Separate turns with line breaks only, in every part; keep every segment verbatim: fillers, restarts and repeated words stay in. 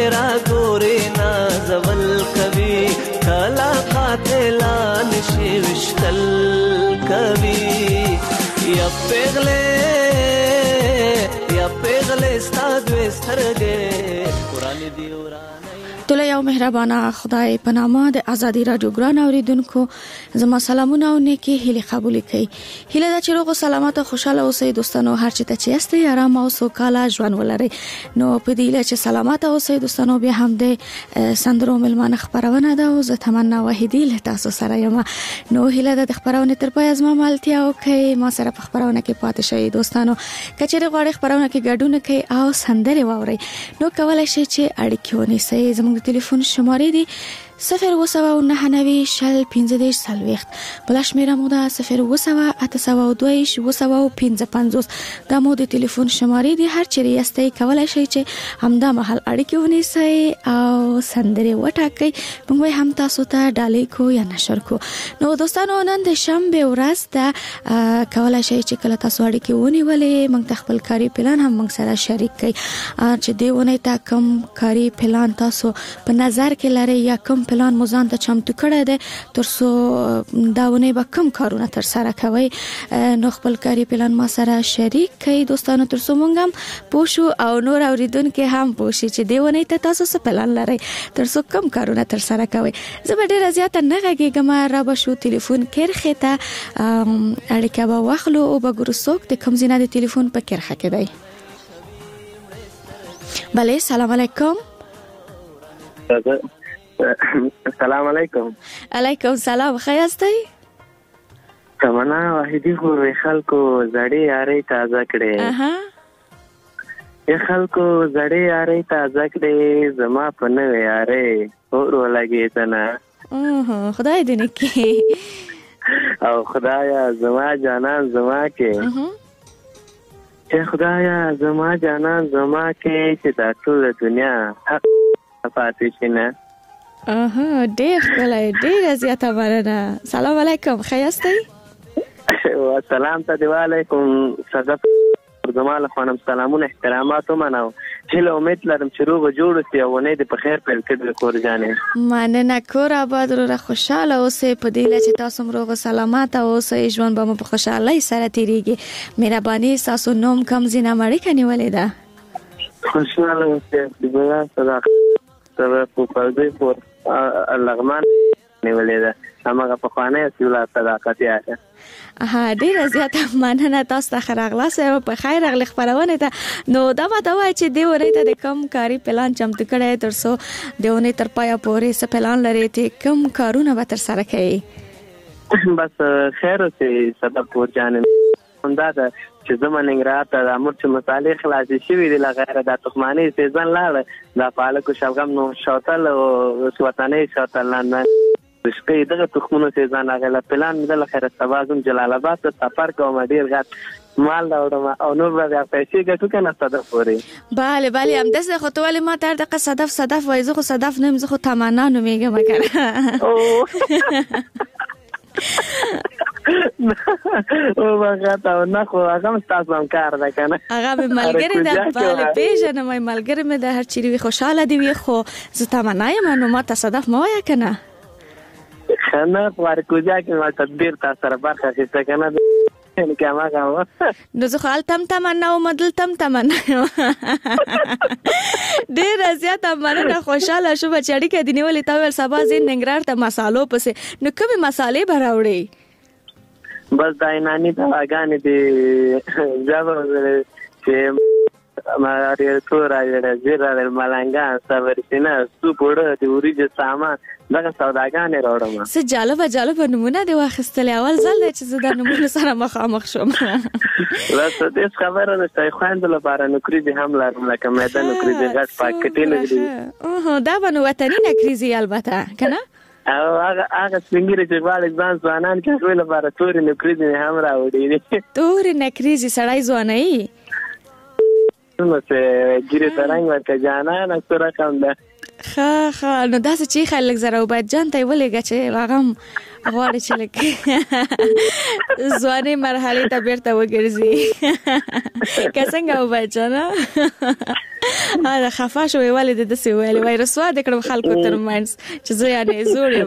را ګورې نازول کوي کله قاتلان شي وشتل کوي یا پیغلې یا پیغلې ستاد وسترګې قران دی ورانه
ټول یو مهربانه خدای په نامه د ازادي رادیو ګران اوریدونکو زما سلامونه او نیکی هیله قبول کړئ. هیله ده چې روغ او سلامت او خوشاله اوسئ دوستانو، هر چېرته چې یاستئ آرام او سوکاله ژوند ولرئ. نو په دې هیله چې سلامت اوسئ دوستانو، بیا هم د سندرو ملمانه خبرونه ده او زه تمنا واحدی له تاسو سره یم. نو هیله ده د خبرونه تر پای زما ملتیا وکړئ، ما سره په خبرونه کې پاتې شئ دوستانو. کچېرې غواړئ خبرونه کې ګډون کړئ او سندرې واورئ نو کولای شئ چې اړیکې ونیسئ. زموږ تلیفون شماره دی صفر و سوه و نه نوي شل پنځه دېرش څلوېښت، بله شمېره مو ده صفر و سوه اته سوه و دوه ویشت اوه سوه و پنځه پنځوس. دا مو د تلیفون شمارې دي، هر چیرې یاستئ کولای شئ چې همدا مهال اړیکې ونیسئ او سندرې وټاکئ، موږ به هم تاسو ته ډالۍ کو یا نشر کو. نو دوستانو نن د شنبې ورځ ده، کولای شئ چې کله تاسو اړیکې ونیولې موږ ته خپل کاري پلان هم موږ سره شریک کړئ چې دې ونې ته کوم کاري پلان تاسو په نظر کې لرئ یا کوم پلان مو ځان ته چمتو کړی دی ترڅو دا ونې به کوم کارونه تر سره کوئ. نو خپل کاري پلان ما سره شریک کړئ دوستانو ترڅو موږ هم پوه شو او نور اوریدونکي هم پوه شي چې دې ونې ته تاسو څه پلان لرئ ترڅو کوم کارونه تر سره کوئ. زه به ډېره زیاته نه غږېږم، را به شو تلیفون کرښې ته اړیکه به واخلو او به ګورو څوک د کوم ځای نه د تلیفون په کرښه کې دی. بله سلام علیکم.
السلام علیکم.
علیکم سلام، ښه یاستئ؟
تمنا واحدی خو خلکو زړې یارۍ تازه کړې یا خلکو زړې یارۍ تازه کړې زما په نوې یارۍ اور ولګېدنه
خدای دې نکړي
او خدایا زما جانان زما کې چې خدایا زما جانان زما کې چې دا ټول دنیا حق پاتې شي نه.
اها ډېر ښکلی، ډېره زیاته مننه. سلام علیکم، ښه یاستئ؟
سلام ته دی وعلیکم صدف زما له خوا سلامونه احترامات ومنه. هیله امید لرم چې روغ جوړ اوسئ او ونې دې په خیر پیل کړي کور جانې.
مننه، کور آباد وروره، خوشحاله اوسئ. په دې هیله چې تاسو هم روغ صلامت اوسئ، ژوند به مو په خوشحالۍ سره تېرېږي. مهرباني ستاسو نوم کوم ځای نه اړیکه نیولې ده؟
خوشحاله اوسئ. بیا صداقت سره په پردې پور لغمان نیولې ده، هماغه پخوانی اصول صداقت یاده.
ها ډیره زیاته مننه، تاسو ته ښه راغلاست او په خیر راغلی خپرونې ته. نو دا ماته وایي چې دې ونې ته د کوم کاري پلان چمتو کړی ترڅو د ونې تر پایه پورې څه پلان لرئ چې کوم کارونه به تر سره کوئ؟
بس خیر اوسئ صدف پور جانې. همدا ده چې زما ننګرهار ته د امور چې مسالې خلاصې شوي دي لغیره دا تخمانۍ سیزن لاړه، دا پالک و شلغم نو شوتل او وطنۍ شوتل لاندې شپې دغه تخمونو سیزن راغلی. پلان مې د لخیره سبا ځم جلال آباد ته سفر کوم، ډېر غټ مال راوړم او نور به بیا پیسې ګټو که نه صدف پورې.
بله بله همداسې خو ته ولې ما ته هر دقیقه صدف صدف وایي؟ زه خو صدف نه یم، زه خو تمنا نومېږم که نه.
او بغات او نه خو هغه ستاسو هم کار ده که نه،
هغه مې ملګرې ده. بله پېژنم، ملګرې مې ده، هر چیرې وي خوشحاله دې وي. خو زه تمنا یم نو ما ته صدف مه وایه که نه.
ښه نه خوارکوجا کې ما تدبیر تا سره برخه اخیسته که نه
نو زه خو هلته هم تمنا وم دلته هم تمنا یم. ډېره زیاته مننه، خوشحاله شومه چې اړیکه دې نیولې. تا ویل سبا ځې ننګرهار ته مسالو پسې، نو کومې مسالې به راوړې؟
بس دا ایناني دواګانې دي ژبه چې ماریا تورا زیره ملنګان صبرسینه سوپ وړه د وریجو سامان دغه سوداګانې راوړم.
څه جالبه جالبه نمونه دې واخیستلې. اول ځل دی چې زه دا نمونه سره مخامخ شوم.
راته دې خبره ده چې خویندو لپاره نوکریزې هم لرم، لکه میده نوکریزې غټ پاکټې نوکریزې.
دا به نو وطني نوکریزې البته که نه؟
او هغه هغه سپینګیرې چې غواړي ځان ځوانان کې هغوی لپاره تورې نوکریزې هم راوړي.
تورې نوکریزې سړی ځوانوي؟
نو چې ګیرې ته رنګ ورکړه جانانه څه رقم ده.
ښه ښه نو داسې چې خلک زره وبد جان ته ولېږه چې هغه هم غواړي چې لکه ځواني مرحلې ته بیرته وګرځي که څنګه وبد جانه دا خفه شوې ولې د داسې ویلې وای رسوا د کړم خلکو ترمنځ چې زه یعنې زوړ یم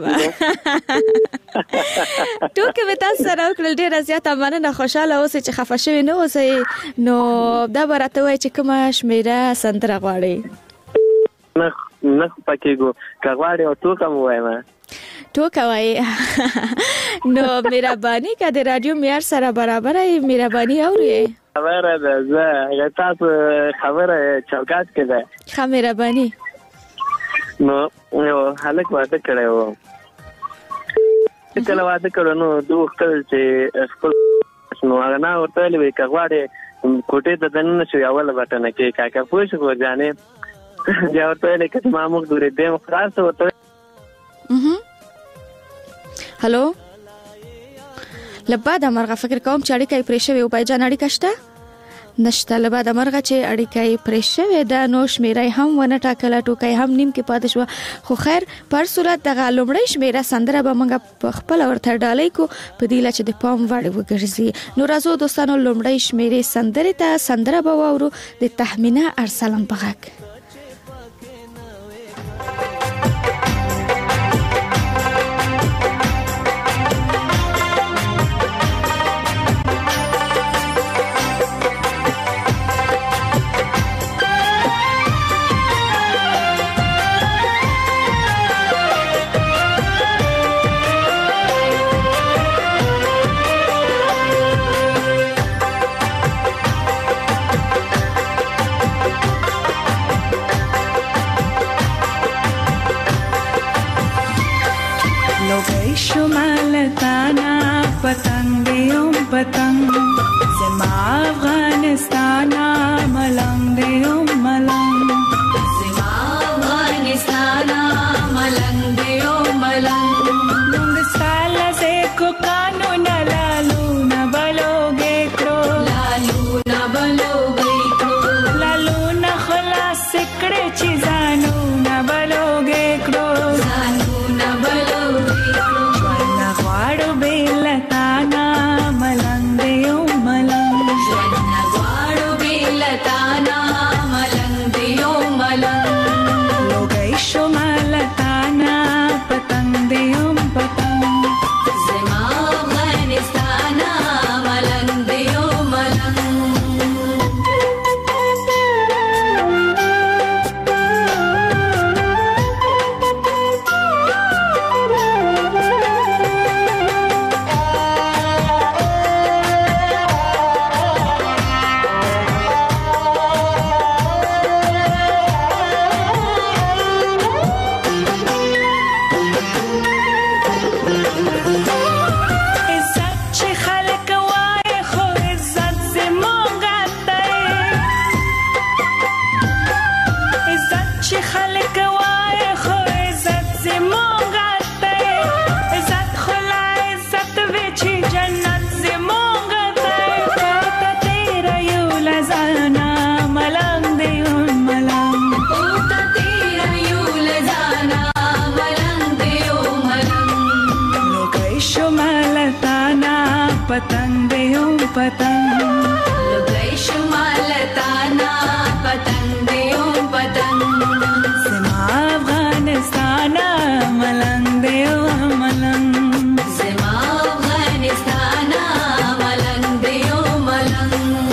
ټوکې مې تاسو سره وکړل ډېره زیاته مننه خوشحاله اوسئ چې خفه شوي نه اوسئ نو دا به راته وایي چې کومه شمېره سندره غواړئ
نه نه پکېږو که غواړې او ټوکه مو وایم
ټوکه وایي نو مهرباني که د راډیو معیار سره برابره یې مهرباني اورئ
خبره ده زه تاسو خبره چوکاټ کې ده
ښه مهرباني
نو یو هلک واده کړی و کله واده کړو نو دوی غوښتل چې خپل نو هغه نه ورته ویلې وایي که غواړې کوټې ته دننه شو اوله بټنه کې کاکا پوه شو ګورجانې بیا ورته ویلې که ما موږ دورې دیم خلاص ورته
هلو لبا د مرغه فکر کوم چې اړیکه یې پرې شوې او بایجان اړیکه شته نشته لبا د مرغه چې اړیکه یې پرې شوې ده نو شمېره هم ونه ټاکله ټوکه یې هم نیم کې پاتې شوه خو خیر په هر صورت دغه لومړۍ شمېره سندره به موږ په خپله ورته ډالۍ کو په دې له چې د پام وړ وګرځي نو راځو دوستانو لومړۍ شمېرې سندرې ته سندره به واورو د تهمینه ارسلان په غږ
شمالتانا پتنگ دیوم پتنگ زما افغانستانا ملنگ دیوم ملنگ زما افغانستانا ملنگ دیوم ملنگ نونگ سالا زیکو قانون لالو نبلوگے کرو لالو نبلوگے کرو لالو نخلاص سکڑے چیزانو نبلوگے کرو زانو نبلوگے غواړو بیلتانا ملنګ دیو ملنګ ژوند غواړو بیلتانا ملنګ دیو ملنګ لوګي شمالتانا پتنګ دیو پتنګ زما افغانستانا ملنګ دیو ملنګ पतंग देओ पतंग लुगाई शुमालताना पतंग देओ पतंग زما افغانستانا ملنګ دیو ملنګ زما افغانستانا ملنګ دیو ملنګ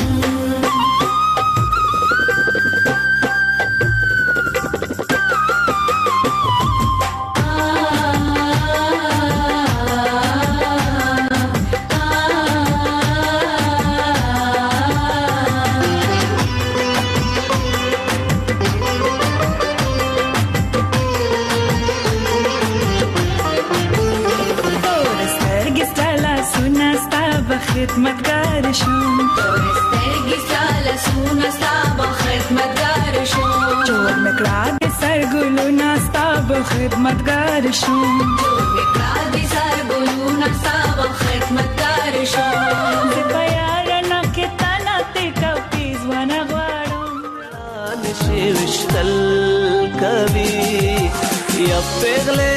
خدمتگار شوم تورسترگی سال سونا ستا خدمتگار شوم جوړ مکړه د سرګلونا ستا خدمتگار شوم جوړ مکړه د سرګلونا ستا خدمتگار شوم د پیار نه کې تانا ته کوي ځوان غواړم
نشي وشتل کوي پیغله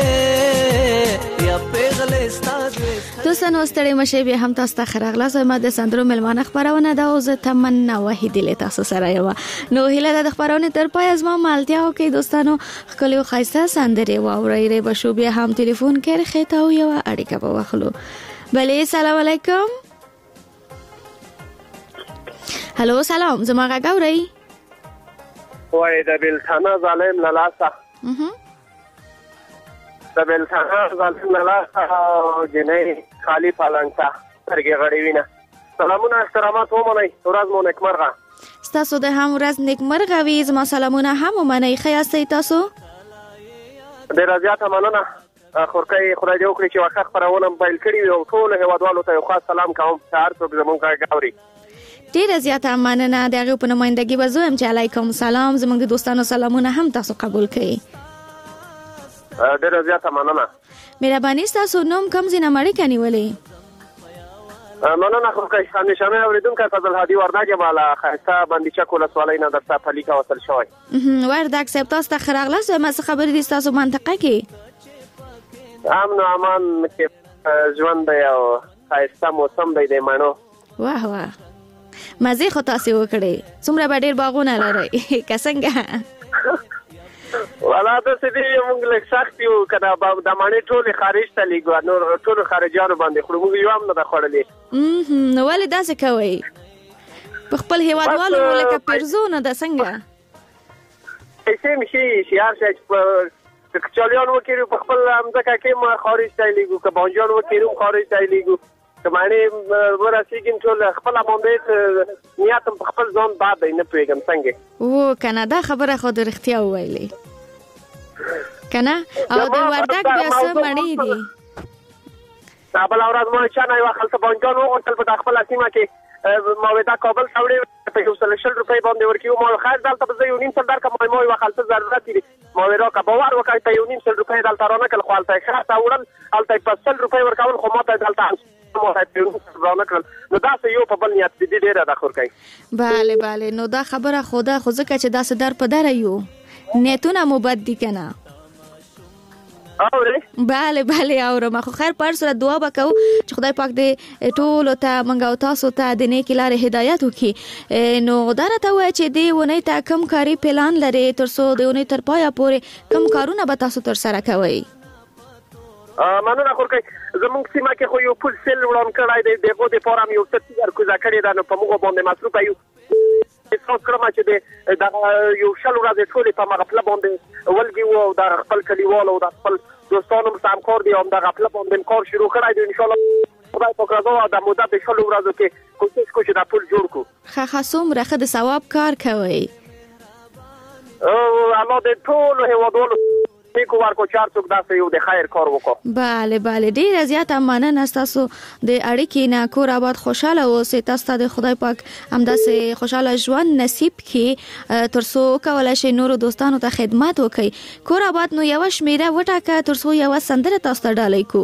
یا پیغله ستاد
دوستانو ستړي مشه به هم تاسو ته خراغله زما د سندرو ملمانه خبرونه دا او زه تمنا وحیدی له تاسو سره یم نو هیله د خبرونه تر پای از ما مالتیا او کې دوستانو خپل او خاصه سندري واوري ری بشو به هم ټلیفون کړي خته او یو اړیکه به واخلو بله سلام علیکم هلو سلام زما غاوري
وای د بلتانه ظالم للاسه د بلتانه ظالم للاسه جنې خالی پالنګا ترګه غړې وینا سلامونه احترامات ومنئ ورځ مو نیکمرغه
تاسو د هم ورځ نیکمرغه وي زما سلامونه هم ومنئ خیاستئ تاسو
ډیر زیاته مننه خورکۍ خدای دې وکړي چې واخه خبرونه موبایل کړی او ټول هیوادوالو ته یو خاص سلام کوم هر څوک زمونږ غاوري
ډیر زیاته مننه دغه په نمائندګي وزوم چې علیکم سلام زموږ د دوستانو سلامونه هم تاسو قبول کړئ
ډیر زیاته مننه
مهرباني تاسو نوم کوم زینه مړی کني ولې
مننه خورکۍ همیشه مې اوریدونکو فضل هادي ورداګه مالا خاصه باندې چکول سوالای نه درته پلیکا وصل شوی
ورداګ سپ تاسو ته خراغله زما څه خبرې دي تاسو منطقه کې
امن امان کې ژوند دی او خاصه موسم دی د مانو
واه واه مزه خو تاسو وکړي څومره به ډیر باغونه لري کسنګه
ولا د سړي موږ له سخت یو کدا د مانی ټول خارج ته لګو نو ټول خارجانو باندې خو موږ یو هم نه خړلې
نو ولې داسې کوي په خپل هیوادوالو لکه پرزونه د څنګه
ایسه مشي شیار چې کچالیان وکړو په خپل امځکه کې ما خارج ته لګو که بانجان وکړو خارج ته لګو کمانه ورسېګم ټول خپل باندې نیاتم په خپل ځان بعد نه پیګم څنګه
او کانادا خبره خو د رښتیا ویلې کنه او د وردګ بیا څه مړی دي
دا بل اوراد مو چې نه یو خلک بانجان وغوښتل په خپل سیمه کې ما ودا کابل څوړې په یو سل شل روپۍ باندې ورکیو ما خیر دلته په یو نیم سل درکه ما یو خلک ضرورت دي ما ورا کا باور وکړ په یو نیم سل روپۍ دلته رانه کل خپل ښه تاوړل الته په سل روپۍ ورکول خو ماته دلته نو دا څه یو په بل نیت دي ډیره د خور کوي
bale bale نو دا خبره خدا خو ځکه چې دا صدر په دره یو نیتونه مبد دي کنه
اوري
bale bale اورم خو خیر پر سره دعا وکاو چې خدای پاک دې ټول ته منګاو تاسو ته د نیک لارې هدایت وکي نو دا راته وای چې دی ونه تا کم کاری پلان لري تر څو دیونه تر پایا پورې کم کارونه به تاسو تر سره کوي
مننه خورکۍ زموږ سیمه کې خو یو پل سیل وړاندې کړای دی دغه د فورم یو څه کوزا کړی دا نو په موږ باندې مصروف یو څو کړم چې دا یو شل ورځې ټولې په مغفل باندې ولګي وو دا خپل کلیوالو دا خپل دوستانو سم کار دی او دا خپل باندې کار شروع کړای دی ان شاء الله خدای پاک راځو دا مدته د شل ورځو کې کوشش کوو چې دا پل جوړ کړو
خه خاصوم رخه د ثواب کار کوي
او الله دې ټول هیوادونو نیکو ورکو چار څوک داسې یو د خیر کار وکړو
bale bale ډیر زیات مننه تاسو د اړیکې نه کور آباد خوشاله اوسئ تاسو د خدای پاک همداسې خوشاله ژوند نصیب کړي ترڅو کولای شي نور دوستانو ته خدمت وکړي کور آباد نو یو شمیره وټاکه ترڅو یو سندره تاسو ته ډالۍ کو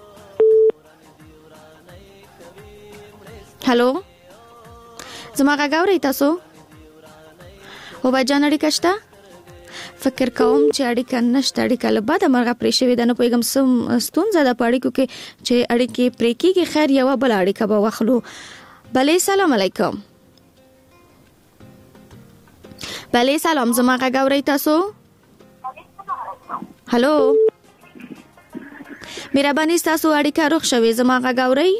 هالو زما غاوري تاسو او بجان اړیکه شته فکر کوم چې اړیکه نشته اړیکه له بعد مرغه پرې شوې ده نو پیغام سم ستونزه ده پاړیکو کې چې اړیکې پرې کېږي خیر یو بل اړیکه به واخلو بله سلام علیکم بله سلام زما غاوري تاسو هالو مهرباني تاسو اړیکه روښ شوي زما غاوري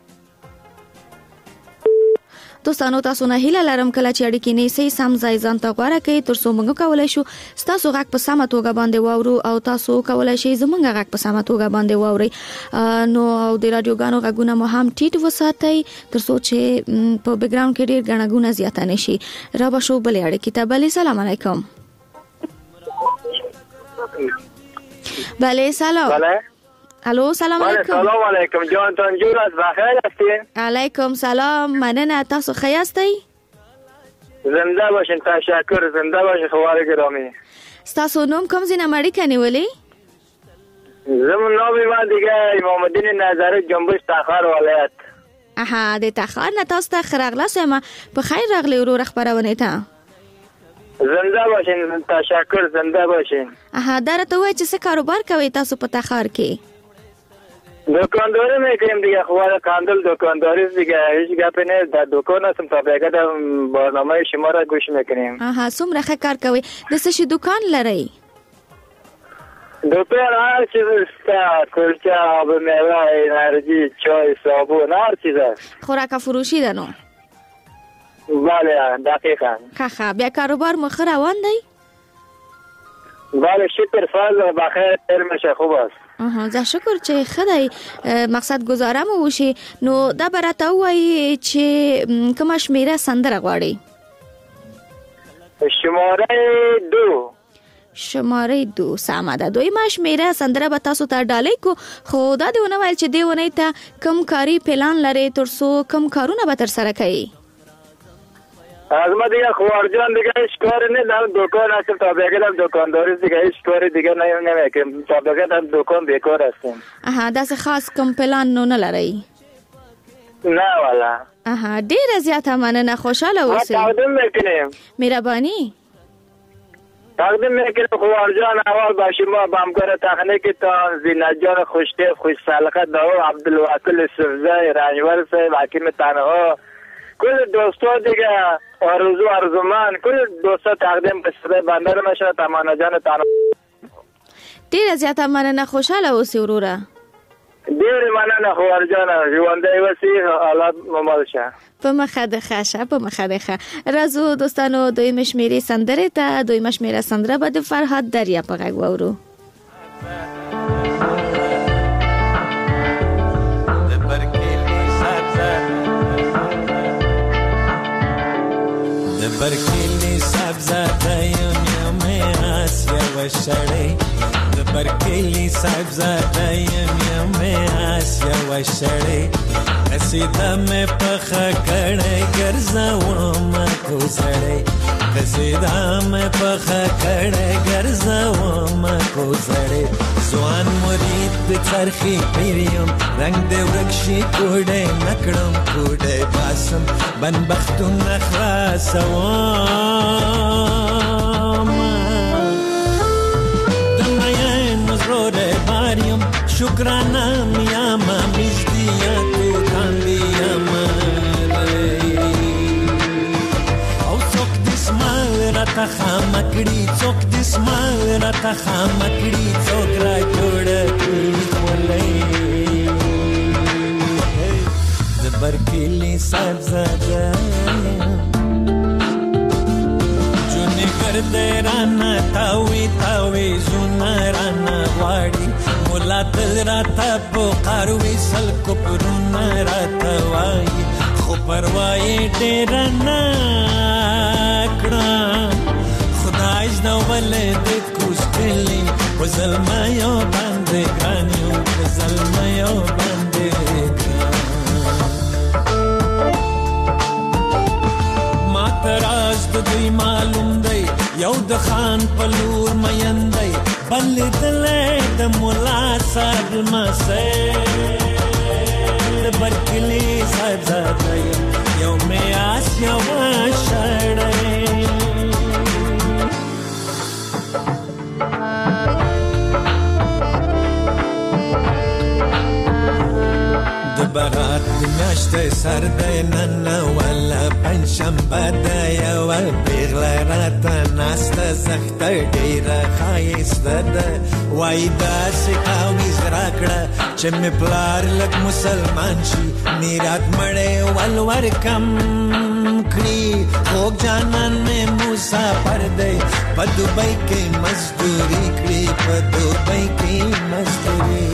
دوستانو تاسو نه هیله لرم کله چې اړیکې نه سي سم ځای ځان ته غوړه کوي تر څو موږ کولای شو تاسو غږ په سمه توګه باندې واورو او تاسو کولای شئ زموږ غږ په سمه توګه باندې واورئ نو د رادیوګانو غږونه مو هم ټیټ وساتئ تر څو چې په بیک ګراوند کې ډیر غږونه زیات نشي را به شو بلې اړیکې ته بلې سلام علیکم بله سلام
بله
الو سلام علیکم
سلام علیکم جان تنجور از بخیر هستین
علیکم سلام مننه تاسو ښه یاستئ
زنده باشین تشکر زنده باشین خواره گرامی
تاسو نوم کوم ځای نه مړی کنيولې
زمون نوم ما دیگه امام الدین نظری جنبش تخار ولایت
اها د تخار نه تاسو ته خراغله سم په خیر راغلی ورو خبرونه ته
زنده باشین، تشکر، زنده باشین.
آها دا راته وایي چې څه کاروبار کوئ تاسو په تخار کې؟
دکانداری میکنیم دیگه. خواه کاندل دکانداری دیگه، هیچ گپی نیست. در دکان هستم تا بگه در برنامه شما را گوش میکنیم.
آها څومره ښه کار کوئ. د څه شي دکان لرئ؟
دکان هر چیز سته، کلچه، آب میوه، انرژی، چای، صابون، هر چیز است.
خوراک فروشی ده نو؟
بله دقیقا.
ښه بیا کاروبار مو ښه روان دی؟
بله شکر فضل بخیر میشه، خوب است.
آها زه شکر چې ښه دی. مقصد گزاره مو وشي. نو دا به راته ووایي چې کومه شمېره سندره غواړئ؟
شماره دو.
شماره دو سمه ده. دویمه شمېره سندره به تاسو ته ډالۍ کو، خو دا دې ونه ویل چې دې اونۍ ته کوم کاري پلان لرئ تر څو کوم کارونه به ترسره کوئ؟
از ما دیگه خوارجان دیگه هیچ کاری نیست. در دکان هستیم تا بگه در دکانداری دیگه هیچ کاری دیگه نمیکنیم. تا بگه در دکان بیکار هستیم.
آها داسې خاص کوم پلان نو نه لرئ؟
نه والا.
آها ډیره زیاته مننه، خوشحاله اوسئ.
ما تقدیم میکنیم.
مهرباني.
تقدیم میکنیم خوارجان اول با شما، با همکار تکنیکتان زینت جان خوشتیف، خوش سلقه داو، عبدالوکیل سفزای، رنجور صاحب، حکیم تنها، کل دوستا دیگه، آرزو ارزومند، کل دوستا تقدیم به صدای بنده رو میشه. تمانا جان تنها
ډیره زیاته مننه، خوشحاله اوسئ وروره.
ډیره مننه خوارجان، ژوندی وسی، حالات ممال شه.
په مخه د ښه شه، په مخه د ښه. راځو دوستانو دویمه شمېرې سندرې ته. دویمه شمېره سندره به د فرهاد دریا په غږ واورو.
برکلی سبزه یم یم آسیا و شړې د برکلی سبزه یم یم آسیا و شړې قصیده مې پخه کړې ګرځوم کو سړې قصیده مې پخه کړې ګرځوم کو سړې ځوان مرید د چرخي پیریم رنگ دې ورکشي کوډې نکړم کوډې باسم بنبختونه خلاصوم دمین زروره باریم شکرانه میام میزدیاتو کاندیم او څوک دې سمال راته خامکړي څوک دې سمال راته خامکړي څوک را جوړ کړي ولې د برکلی سبزه کرده رانا تاوی تاوی زونا رانا غواړي مولا تل راته پکاروي سل کو پرونا راته وایي خو پروايي ډېر نه کړم خدای زده ولې دې کوشتلې و زلمیو باندې ګرانیو و زلمیو باندې ما تراز د دوی معلوم دی یو د خان پلور میندای بل دلې د مولا صاحب مسه د برکلی صاحب زاده یو مې آس یو شړې د برات میاشتې سر دی نن ولا پنځشنبه ده یو پیغله راته ناسته سخته ډېره ښایسته ده وایي داسې کامیز راکړه چې مې پلار لږ مسلمان شي میرات مړی ول ورکم کړي خوږ جانان مې مسافر دی په دوبۍ کې مزدوري کړي په دوبۍ کې مزدوري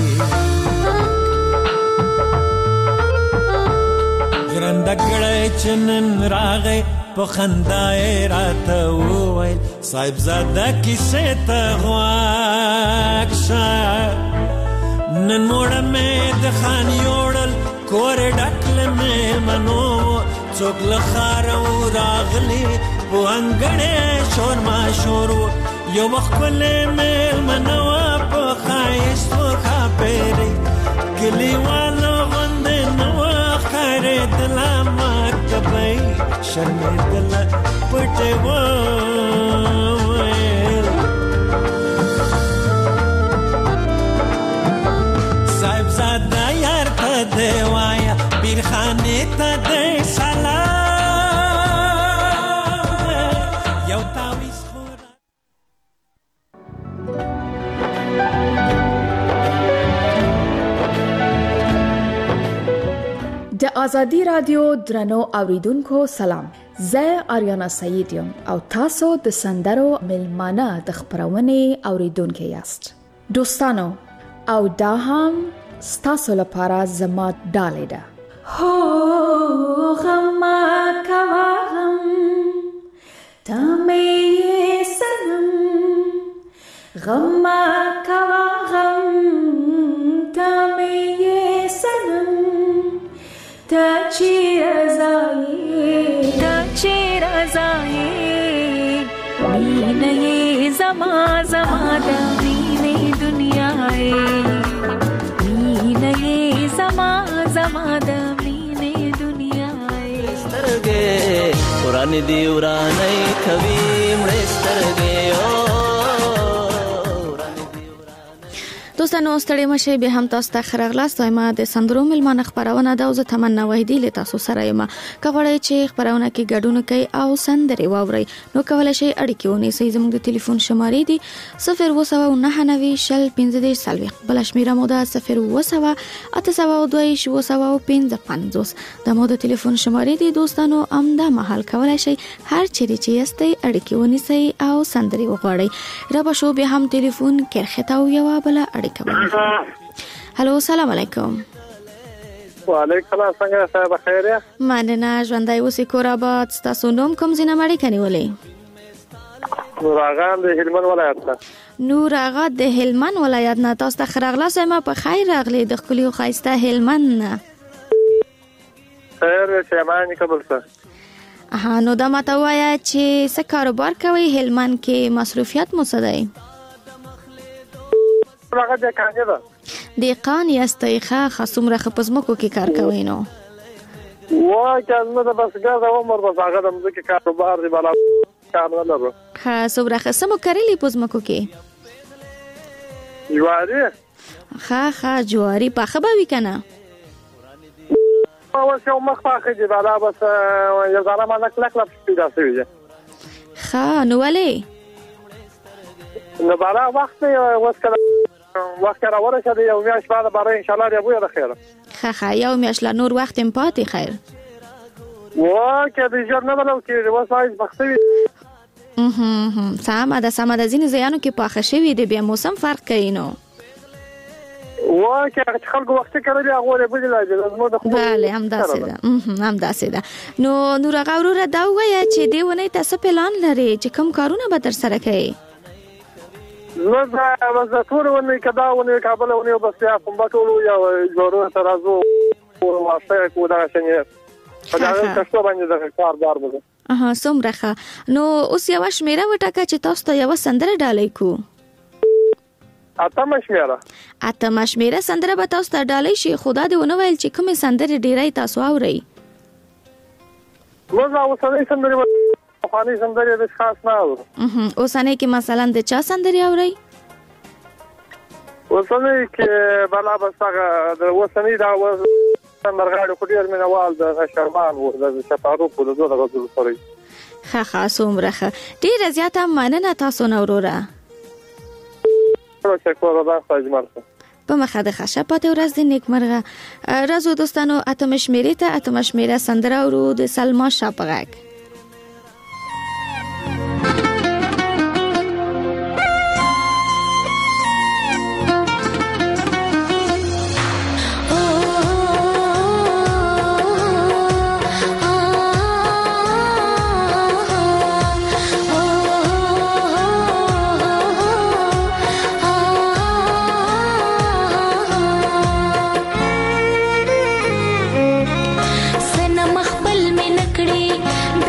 ژرنده کړی چې نن راغی په خندا یې راته وویل صاحبزاده کیسې ته غوږ شه نن موړه مې د خان یوړل کور ډک له مېلمنو څوک له ښاره و راغلي په انګړې شور ماشور و یو ښکلې مېلمنه وه په ښایستو ښاپېرې کلیوالو غوندې نه وه ښکارېدله ماته به یې شرمېدله پټې وه
ازادي رادیو درنو اوریدونکو سلام. زه آریانا سعید یم او تاسو د سندرو ملمانه د خبرونه اوریدونکو یاست. دوستانو او دا هم ستاسو لپاره زما ډالۍ ده. هو غم کوا غم تمه سنم غم کوا غم تمه سنم تا چیر زایی تا چیر زایی مینه زما زما دا مینه دنیای مینه زما زما دا مینه دنیای
سترګې قران دی ورانه کوي مړ سترګې
دوستانو ستړي مشه به هم تاسو ته خرغلاست ما د سندرو ملمانه خبرونه د اوزه تمنا وحیدی له تاسو سره یم. کوړی چې خبرونه کې ګډون کوي او سندري واوري نو کولای شي اړیکې ونیسئ. زموږ د ټلیفون شمارې دي صفر و سبعه نهه نوي شل پنځه دېرش څلوېښت، بل شمیره مو ده صفر و سبعه اته سبعه دوه ویشت اوه سبعه پنځه پنځوس. د مو د ټلیفون شمارې دي دوستانو ام دا محل کولای شي هر چیرې چې یاستئ اړیکې ونیسئ او سندري وغواړئ. را به شو به هم ټلیفون کرخته او یو بل هلو سلام علیکم.
وعلیکم السلام. څنګه صاحب خیر یا؟
مننه ژوندۍ اوسې کور آباد. ستاسو نوم کوم ځای نه مړی کنیولې؟
نور آغا د هلمند ولایت نه.
نور آغا د هلمند ولایت نه. تاسو ته راغلاست ما په خیر راغلی د خپل خو خایسته هلمند نه.
خیر شمانې قبول څه؟
اها نو دا ماته وایا چې څه کاروبار کوي هلمند کې مصروفیت مو څه دی؟
هغه د کانې ده
دیقان یاستئ ښه خاصومره ښه په ځمکو کې کار کوئ نو
وای کنه د بس ګاز عمر بس هغه د مځکې کاروبار دی بالا کار نه لرو.
ښه څومره ښه څه مو کرلي په ځمکو کې؟
جواري
ښه ښه جواري پاخه به وي که نه؟
اوس یو مخ پاخه دي بالا بس یو ځانه مانه کلک لپ پیدا شوي دي.
ښه نو ولې؟
نو بالا وخت اوس کله وخت را ورسېد یو میاشت بعد باره انشاءالله دی بویه د خیره.
ښه ښه یو میاشت لا نور وخت هم پاتې خیر.
وای که د ژر نه بلو کېږي اوس وایي پخته وي.
سمه ده سمه ده ځینې ځایانو کې پاخه شوي دي بیا موسم فرق کوي نو.
وای که هغه چې خلکو وختي کرلي هغو یې بلې لاجې زموږ د
بله همداسې ده همداسې ده. نو نور هغه وروره دا ووایه چې دې اونۍ ته څه پلان لرې چې کوم کارونه به ترسره کوې؟
نو دا بس د ټولې اونۍ که دا اونۍ که بله اونۍ بس یا پنبه ټولو یا جوړونه ته راځو واسطه یې کړو دغه شان یې په دغه کښتو باندې دغه کاربار به ده.
اها څومره ښه. نو اوس یوه شمېره وټاکه چې تاسو ته یوه سندره ډالۍ کړو.
اتمه شمېره
اتمه شمېره سندره به تاسو ته ډالۍ شي خو دا دې ونه ویل چې کومې سندرې ډېری تاسو اورئ؟
نو دا اوسنۍ سندرې پخوانۍ سندرې د خاص نه اورو.
اوسنۍ کې مثلا د چا سندرې اورئ؟
اوسنۍ کې بالا بس هغه د اوسنۍ دا سندرغاړي خو ډېر مینهوال د شرمان و د شفاروق و د دوه دغه ځلو سره یې.
ښه ښه څومره ښه. ډېره زیاته مننه تاسو نه وروره. په مخه د ښه پاتې ورځ د نیکمرغه. راځو دوستانو اتمه شمېرې ته اتمه شمېره سندره اورو د سلما شاه په غږ.
سنم خپل می نکړي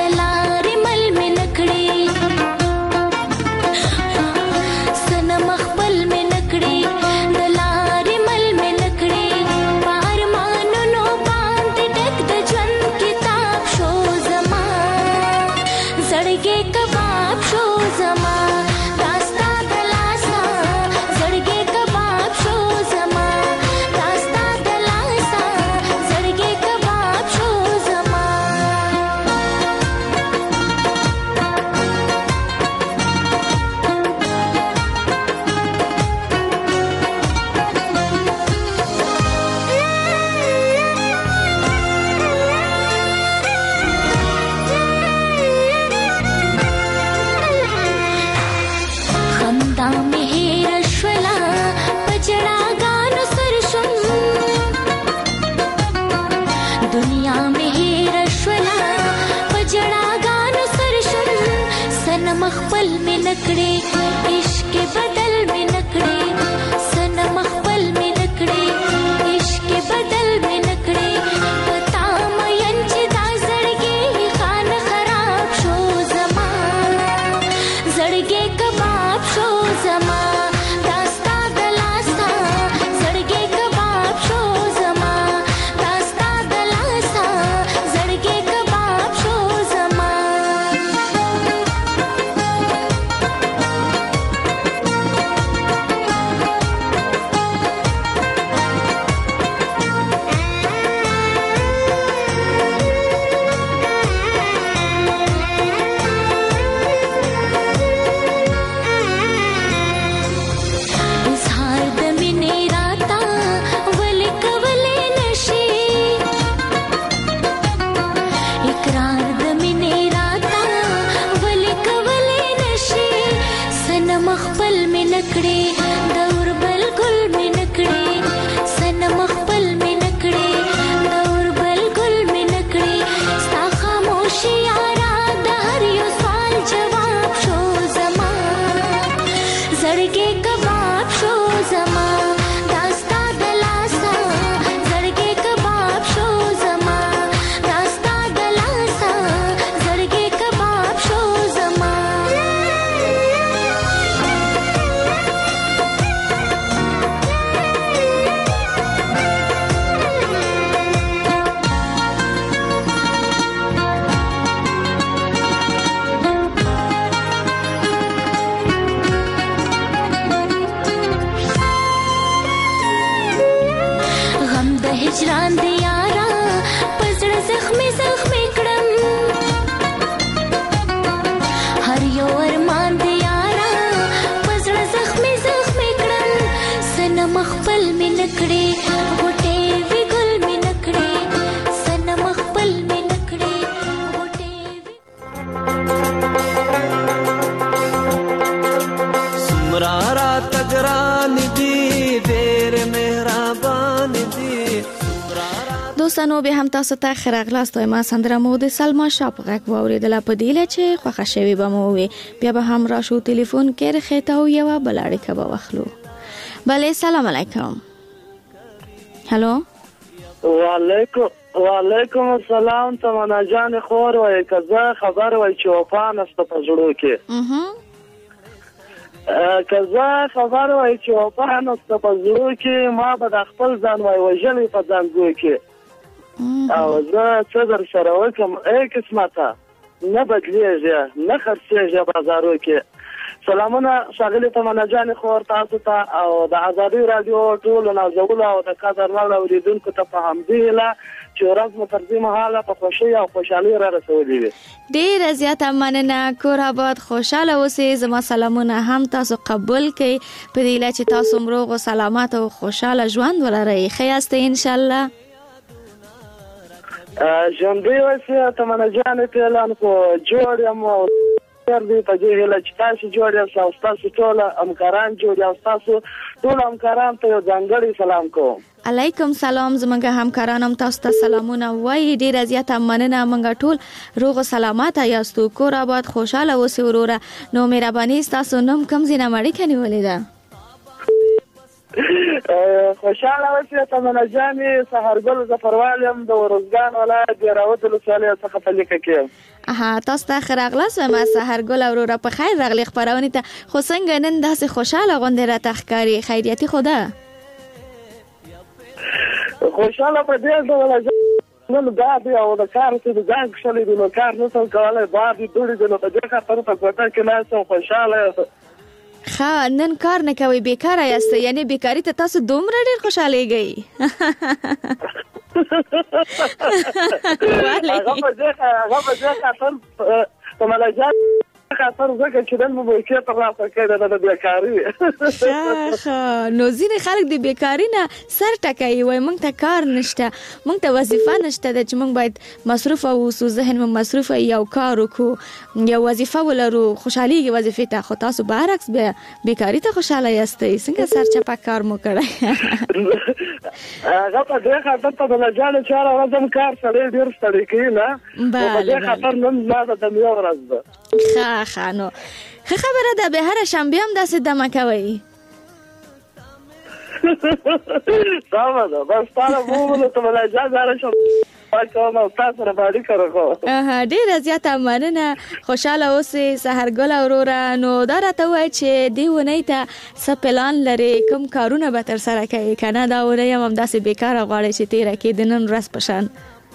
نکړې دور بل ګل مې نکړې سنم خپل مې نکړې دور بل ګل مې نکړې ستا خاموشي یارا د هر یو سوال جواب شو زما زړګې کباب شو زما داستا د لاسه زړګې کباب شو زما داستا د لاسه زړګې کباب شو زما غم د هجران دی یارا پزړه زخمي زخمي کړم هر یو ارمان دی یارا پزړه زخمي زخمي کړم سنم خپل مې نکړې غوټې وی ګل مې نکړې سنم خپل مې نکړې غوټې
سمرا را تګران دي ډېر مهربان دي
دوستانو به هم تاسو ته ښه راغلاست. ما سندره مو د سلما شاه په غږ واورېدله. په دې هیله چې خوښه شوې به مو وي. بیا به هم راشو تلیفون کې رخېته او یوه بله اړیکه به واخلو. بله سلام علیکم. هلو
وعلیکم وعلیکم السلام. تمنا جان خور وای کزه خبر وای چې وفا نسته په زړو کې کزه خبر وای چې وفا نسته په زړو کې ما به د خپل ځان وای وژلې په ځانګو کې او زه څه در سره وکړم ای قسمته نه بدلیږي نه خرڅېږي بازارو کې. سلامونه ښاغلي تمنا جان خور تاسو ته او د ازادي رادیو ټولو نازولو او د قدرمن اورېدونکو ته په همدې هیله چې ورځ مو تر دې مهاله په خوښۍ او خوشحالۍ را رسولې وي.
ډېره زیاته مننه. کور آباد خوشحاله اوسئ. زما سلامونه هم تاسو قبول کړئ په دې هیله چې تاسو هم روغ او سلامت او خوشحاله ژوند ولرئ. ښه یاستئ انشاءالله؟
ژوندۍ اوسئ تمنا جانې فعلا خو جوړ یم او دی په دې هیله چې تاسو جوړ یاست او ستاسو ټول همکاران جوړ یاست. تاسو ټول همکاران ته یو ځانګړی سلام کوم.
علیکم سلام. زمونږ همکاران هم تاسو ته سلامونه وایي. ډېره زیاته مننه. موږ ټول روغ او سلامت یاستو. کور آباد خوشحاله اوسئ وروره. نو مهرباني ستاسو نوم کوم ځای نه اړیکه نیولې ده؟
خوشحاله اوسئ تمنا جانې. سهارګل ظفروال یم د ارزګان ولایت دېراوت ولسوالۍ څخه په لیکه کې یم.
اها تاسو ته ښه راغلاست. وایم سهارګل وروره په خیر راغلې خپرونې ته. خو څنګه نن داسې خوشحاله غوندې راته ښکاري؟ خیریتي خو ده؟
خوشحاله په دې ډول نن باد دی او د کار څه د ځان کښلې دي نو کار نه شم کولی. باد دی دوړې دي نو په دې خاطر په کوټه کې ناست یم خوشحاله.
ښه نن کار نه کوئ بیکاره یاست یعنی بیکاري ته تاسو دومره ډېر خوشحالیږئ؟
هغه په دې خاطر تمنا جان خاطر زکه چې نن مو کې تر راسه کېده د بیکاري.
ښه ښه نو ځینې خلک د بیکاري نه سر ټکوي وایي موږ ته کار نشته موږ ته وظیفه نشته ده چې موږ باید مصروف اوسو ذهن مو مصروف یو کار وکړو یو وظیفه ولرو خوشحالیږي وظیفې ته. خو تاسو برعکس بیا بیکاري ته خوشحاله یاستئ. څنګه سرچپه کار مو کړی؟
هغه په دې خاطر تمنا جان چې هره ورځ هم کار سړی ډېر ستړی کوي نه په دې خاطر نن ما د یو ورځ ده.
ښه ښه نو ښه خبره ده. به هره شنبې هم داسې دمه کوئ؟
سمه ده بس تاله وویلو تمنا جان هره شنبه کوم او تاسو سره باندې کړو.
ډېره زیاته مننه. خوشحاله اوسئ سهارګل وروره. نو دا راته ووایه چې دې اونۍ ته څه پلان لرې؟ کوم کارونه به ترسره کوئ که نه دا اونۍ هم همداسې بیکاره غواړئ چې تېره کړي د نن ورځ په شان؟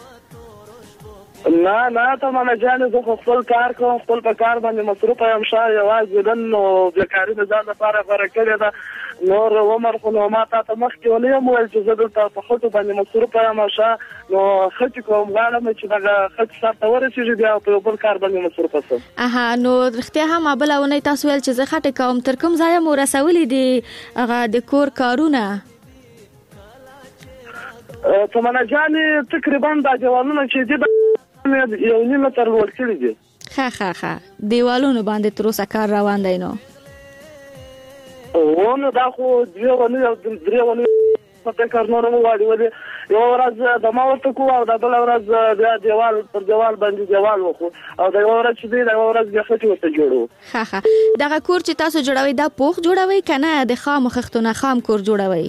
نه نه تمنا جانې زه خو خپل کار کوم خپل په کار باندې مصروفه یم. ښه یوازې نن نو بیکاري د ځان لپاره غوره کړې ده. نور عمر خو نو ما تا ته مخکې ونه یم ویل چې زه دلته په خټو باندې مصروفه یم. ښه نو خټې کوم غواړم چې دغه خټې سر ته ورسېږي بیا په یو بل کار باندې مصروفه شم.
اها نو رښتیا هم بله اونۍ تاسو ویل چې زه خټې کوم. تر کوم ځایه مو رسولي دي هغه د کور کارونه؟
تمنا جانې تقریبا دا دیوالونه چې دي یو نیمه تر لوړ کړي دي.
ښه ښه ښه دیوالونو باندې تر اوسه کار روان دی. نو
ونه دا خو دوه ونه او درې ونه په فکر نور مو واړی ولې یو ورځ د ما ورته کو او د بل ورځ د دیوال پر دیوال باندې دیوال وخو او د یو ورځ چې د یو ورځ د خټې ورته جوړو.
ها ها دغه کور چې تاسو جوړوي دا پوخ جوړوي کنه د خام خښتونه خام کور جوړوي؟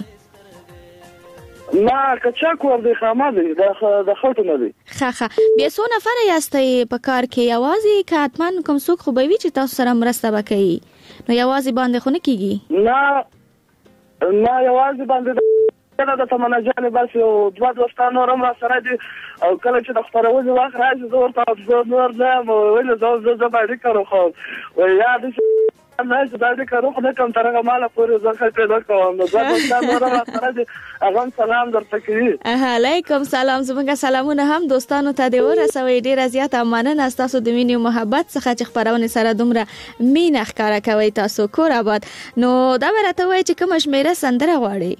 ما کچا کور دی خامه دی د خټو نه دی.
ها ها بیا څو نفر یاستئ په کار کې یوازې که حتمن کوم څوک خو به وي چې تاسو سره مرسته وکړي نو یوازې باندې خو نه کیږي؟
نه نه یوازې باندې کله د تمنا جان بس یو دوه دوستان نور هم سره دي او کله چې د خبرونه واخ راځي زه ورته زه نور نه ویل زه زه زه باندې کارو خو و یاد شي نه چې باندې کارو خو نه کوم ترغه مال پورې زه خپل پیدا کوم نو دوه دوستان نور هم سره دي هغه سلام درته کوي.
علیکم سلام زموږ سلامونه هم دوستانو ته دی ورسوي. ډیر زیات مننه تاسو د مینې او محبت څخه چې خبرونه سره دومره مینه ښکارا کوي. تاسو کور آباد. نو دا ورته وای چې کوم شمیره سندره غواړي؟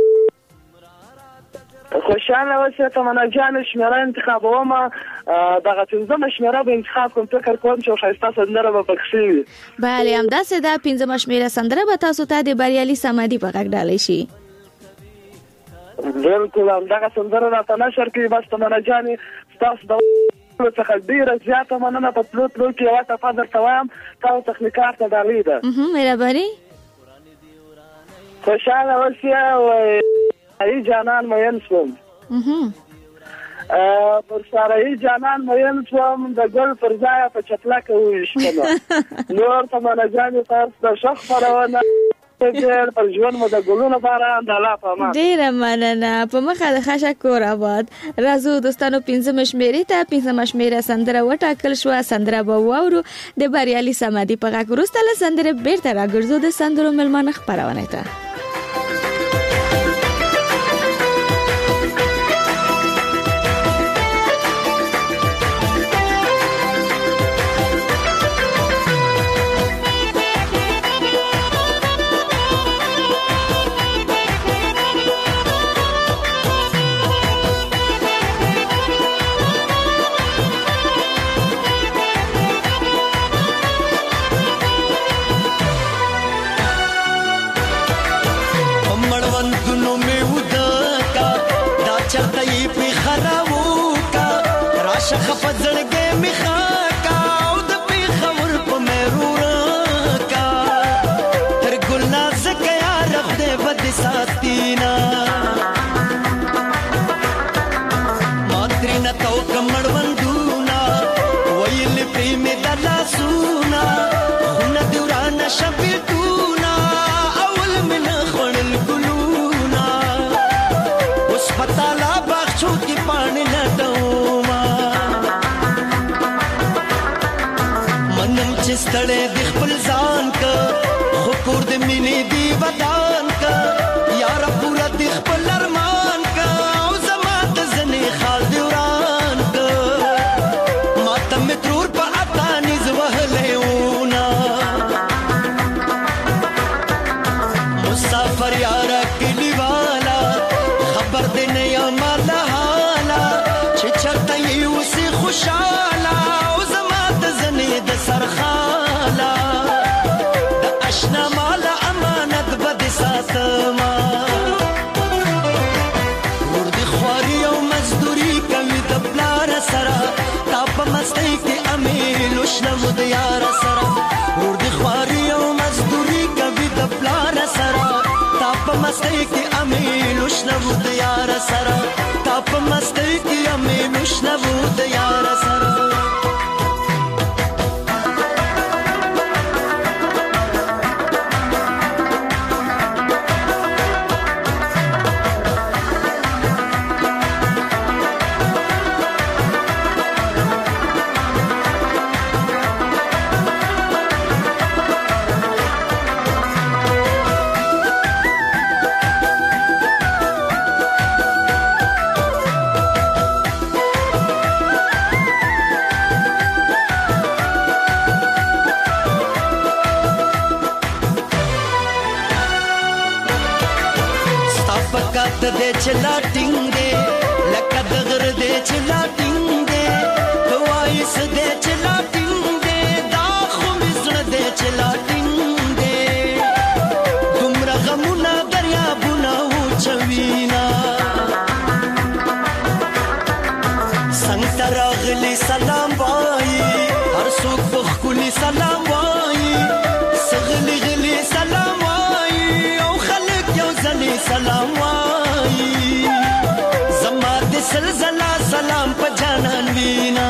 خوشاله اوسه تمنا جان شمیره انتخابوم دغه پنځمه شمیره به انتخاب کوم فکر کوم چې خاصه سندره به پکښې وي.
بله همداسې دا پنځمه شمیره سندره به تاسو ته د بریالي صمدي په غږ ډالی شي.
بالکل همدغه سندره راته نشر کړي. بس تمنا جان ستاسو د څخه ډیره زیاته مننه. په تلو تلو کې یوه ټپه درته وایم تاسو تخنیکار ته ډالۍ ده.
مهرباني.
خوشاله اوسه ای جانان مین شوم پر سارای جانان مین شوم د ګل پر ځای په چپلکه وښکم نور تمنا جان تاسو د شخ پرونه ډېر پر ژوند مو د ګلونو باران د الله په امان.
ډیره مننه. په مخه د خشه کور آباد. راځو دوستانو پنځمه شمیرې ته پنځمه شمیره سندره وټاکل شوه. سندره به واورو د بریالي صمدي په غږ. وروسته له سندرې بیرته راګرځو د سندرو مېلمانه خپرونې ته.
شخ پزړګې میخا کا او د پیغمبر په مېرورا کا تر ګل ناز کیا رب دې ود ساتینا ماترینا تو کمړ وندونا ویل پریم دلا سونا خن دوران شبتونا اول من خړل ګلونا اوس پتا لا بخښو کی پانی لټو ستړې د خپل ځان کا خو کور د مینې دی ودان کا یار پورا د خپل ارمان کا او زما د زنې خال دی وران کا ماته مترور په اتانی زوهلېونا مسافر یار کلی والا خبر دې نه یا مالا حالا چې چرته یې اوسې خوشاله او زما د زنې د سرخا شنو د یار سره ور دي خواري او مزدوري کوي د پلار سره تا په مستی کې امین شنو د یار سره تا په مستی کې امین شنو د یار سره دے چلا ٹنگے لکا دغر دے چلا ٹنگے توائس دے چلا ٹنگے داخو مزر دے چلا ٹنگے
وینا څنګه راغلی سلام وای هر څوک په خولي سلام وای سغلی غلی سلام وای او خلک یو ځلې سلام وای زما د سلسله سلام په جانان وینا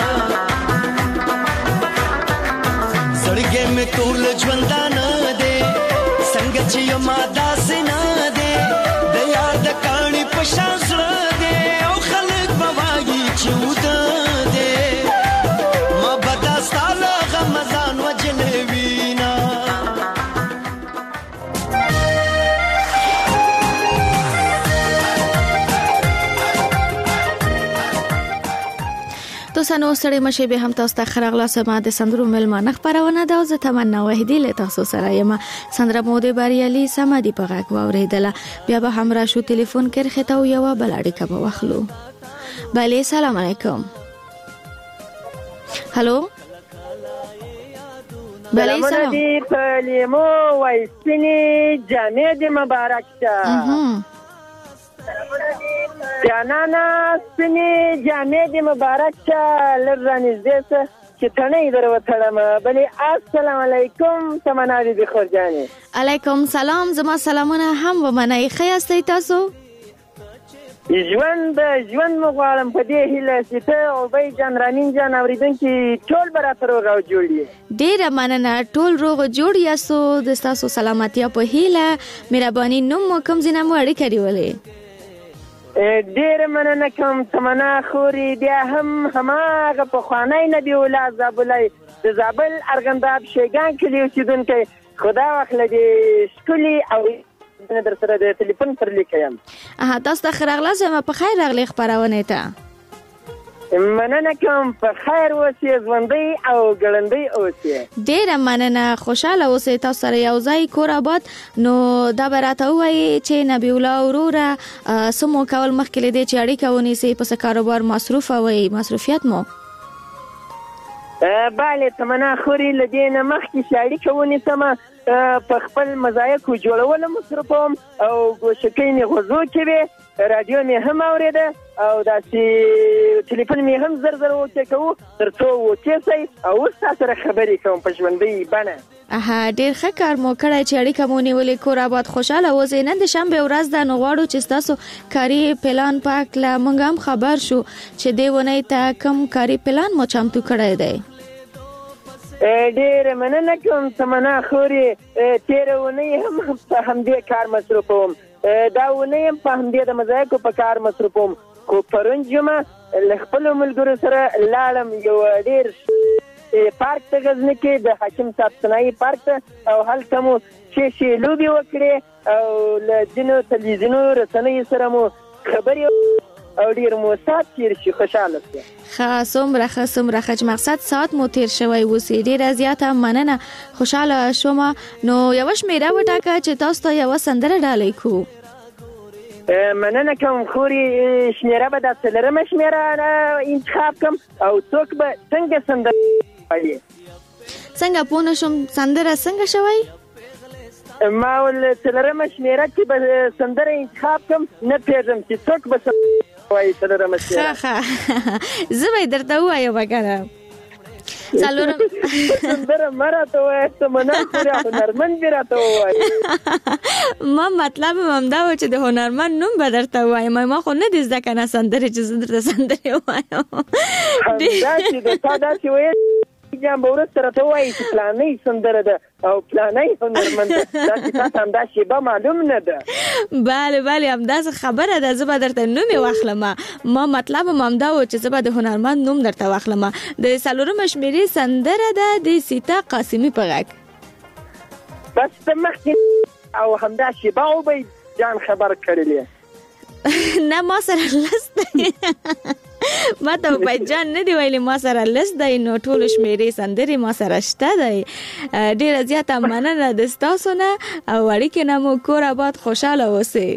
زړګې مې ټول ژوندانه دې څنګه چې ما داسې نه دې د یاد کاڼي په شان زړه دې او خلک به وایي چې وده دې ما به دا ستا له غمه ځان وجلی وینه
دوستانو ستړي مشي به هم تاسو ته خراغلا سما د سندرو ملمانه خبرونه ده او زه تمنا وحیدی له تاسو سره یم. سندره مو د بریالي سمادي په غږ واوریدله. بیا به هم را شو ټلیفون کې خته او یو بل اړیکه به واخلو. بله سلام علیکم. هالو بله سلام.
دی په لیمو وای سپینې جامې دې مبارک شه. جانانا سپینې جامې دې مبارک شه لږ رانږدې شه چې تڼۍ در وتړم. بلې السلام علیکم تمنا بیبي خورجانې.
علیکم سلام. زما سلامونه هم ومنئ. ښه یاستئ تاسو؟
ژوند ژوند مو غواړم په دې هیله چې ته عبید جان رامین جان اورېدونکي ټول به راته روغ او جوړ یې.
ډېره مننه. ټول روغ جوړ یاستو. د ستاسو سلامتیا په هیله. مهرباني نوم مو کوم ځای نه مو اړیکه نیولې؟
ډېره مننه کوم تمنا خورې. بیا هم هماغه پخوانی نبي الله زابلی د زابل ارغنداب شیګان کلي اوسېدونکی خدا واخله دې ښکلي او در سره د ټلیفون پر لیکه یم.
اها تاسو ته ښه راغلاست. یم په خیر راغلی خپرونې ته.
مننه کوم. په خیر اوسې ژوندی او ګړندی اوسې.
ډېره مننه. خوشحاله اوسئ. تاسو سره یو ځای کور آباد. نو دا به راته ووایي چې نبي الله وروره څه مو کول مخکې له دې چې اړیکه ونیسئ په څه کاروبار مصروفه وئ مصروفیت مو؟
بله تمنا خورې له دې نه مخکې چې اړیکه ونیسم په خپل مزایکو جوړولو مصروفه وم او ګوشکۍ مې غوږو کې وې رادیو مې هم اورېده او داسې ټلیفون مې هم زر زر اوکې کوو تر څو اوکې شئ او اوس تا سره خبرې کوم په ژوندۍ بڼه.
اها ډېر ښه کار مو کړی چې اړیکه مو نیولې. کور آباد خوشحاله اوسئ. نن د شنبې ورځ ده نو غواړو چې ستاسو کاري پلان په هکله موږ هم خبر شو چې دې اونۍ ته کوم کاري پلان مو چمتو کړی دی.
ډېره مننه کوم تمنا خورې. تېره اونۍ هم په همدې کار مصروفه وم. دا اونۍ هم په همدې د مزایکو په کار مصروفه وم. خو پرون جمعه له خپلو ملګرو سره لاړم یو ډېر پارک ته غزني کې د حکیم صاحب ثنایي پارک ته او هلته مو ښې ښې لوبې وکړې او له ځینو تلویزیونو رسنیو سره مو خبرې او ډېر مو ساعت تېر شي. خوشحاله شوه.
ښه څومره ښه څومره ښه چې مقصد ساعت مو تېر شوی اوسي. ډېره زیاته مننه. خوشحاله شوم. نو یوه شمېره وټاکه چې تاسو ته یوه سندره ډالۍ کړو.
مننه کوم خورې. شمېره به دا څلرمه شمېره انتخاب کړم او څوک به څنګه سندره وایي.
څنګه پوه نه شوم سندره څنګه شوی؟
ما ول څلرمه شمېره کې به سندره انتخاب کړم نه پوهېږم چې څوک به وایي څلرمه شمېره.
ښه ښه زه به یې درته ووایم کنه. څلورم
سندره مه راته ووایه تمنا خورې هنرمند دې راته ووایي.
ما مطلب هم همدا و چې د هنرمند نوم به درته ووایم. ما خو نه دي زده که نه سندرې چې زه درته سندرې ووایم.
همداسې د تا داسې ویل جان به وروسته راته ووایي چې پلانۍ سندره ده او پلانۍ هنرمند ده. داسې تا ته همدا شیبه معلوم نه ده.
بله بله همداسې خبره ده. زه به درته نوم یې واخلم. ما مطلب هم همدا و چې زه به د هنرمند نوم درته واخلم. د څلورمه شمېرې سندره ده د سیتا قاسمي په غږ.
بس ته مخکې او همدا شیبه عبید جان خبر کړلې.
نه ما سره لست دی. ما ته عبید جان نه دی ویلي. ما سره لست دی. نو ټول شمېرې سندرې ما سره شته دی. ډېره زیاته مننه د ستاسو نه او اړیکې نه مو کور آباد خوشحاله اوسئ.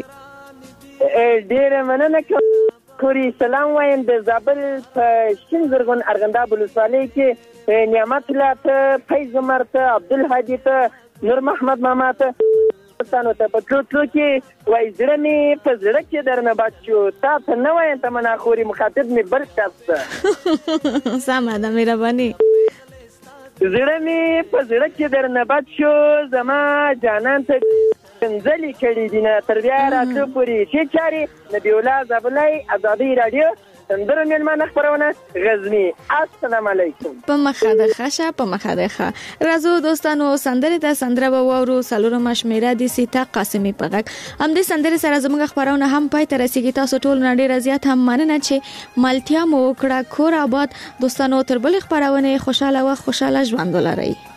ډېره مننه کوم خورې. سلام وایم د زابل په شین زرغون ارغنداب ولسوالۍ کې نعمت الله ته، فیض عمر ته، عبدالهادي ته، نور محمد ماما ته دوستانو ته په تلو تلو کې وایي زړه مې په زړه کې درنه بد شو تا ته نه وایم تمنا خوري مخاطب مې بل کس ته
سمه ده مهرباني
زړه مې په زړه کې درنه بد شو زما جانان ته کنځلې کړي دي نه تر بیا راتلو پورې ښې چارې نبي الله زابلای ازادي راډیو سندرو میلمانه خپرونه غزنی السلام علیکم
په مخه د خشه په مخه د خه راځو دوستانو سندره د سندره به وورو سلورم شمیره د سیتا قاسمی په غږ هم د سندره سره زموږ خبرونه هم پای ته رسیدي تاسو ټول نړۍ رضایت هم مننه چې مالتیا مو کړه کور آباد دوستانو تر بل خبرونه خوشاله او خوشاله ژوند ولرئ